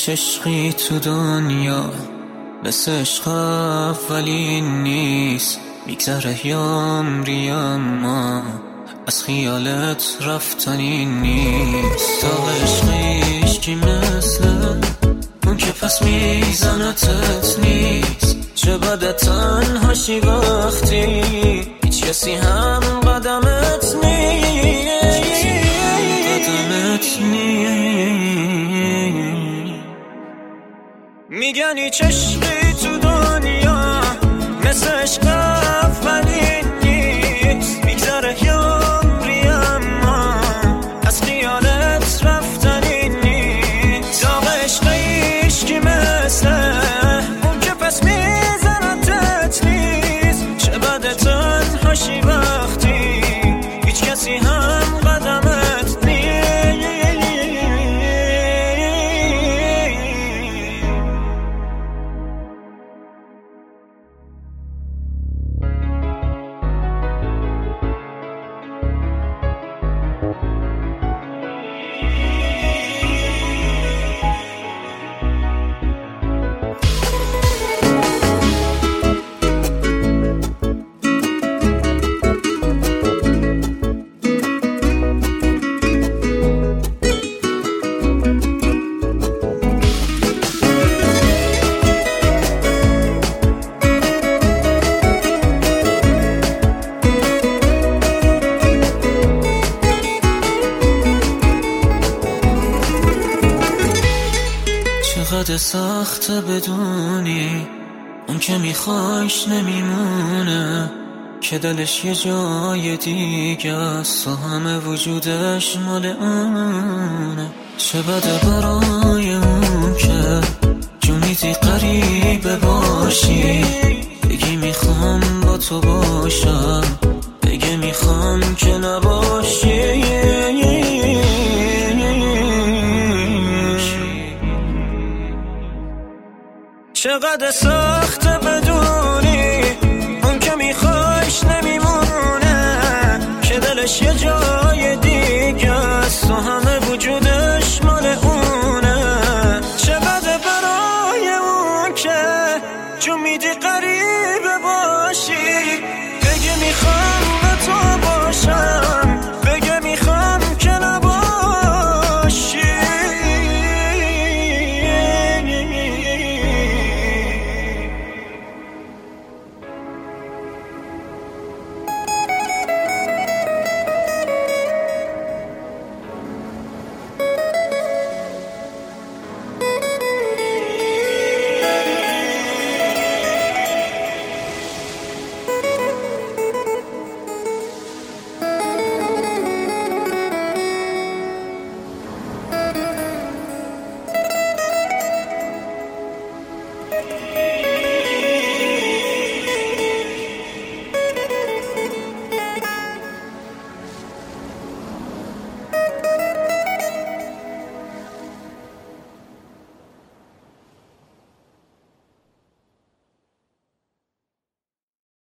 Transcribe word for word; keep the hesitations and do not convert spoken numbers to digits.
هیچ عشقی تو دنیا مثل عشق اولین نیست. میگذره یامری اما از خیالت رفتنی نیست. تا عشقیش کی مثل اون که پس میزنتت نیست. چه بده تنهاشی وقتی هیچ کسی هم قدمت نیست. قدمت نیست. میگن هیچ عشقی تو دنیا مثل عشق اولین نیست. میگذره یامری اما از خیالت رفتنی نیست. داغ عشقیش کی مثل اون که پس میزنتت نیست. چه بده تنهاشی وقتی هیچ کسی هم قدمت نیست. چقدر سخته بدونی اون که میخوایش نمیمونه، که دلش یه جای دیگه است و همه وجودش مال اونه. چه بده برای اون که جونیدی قریبه باشی، بگی میخوام با تو باشم، بگی میخوام که نباشی. چقدر سخته بدونی اون که میخوایش نمیمونه، که دلش یه جای دیگه است و همه وجودش مال اونه.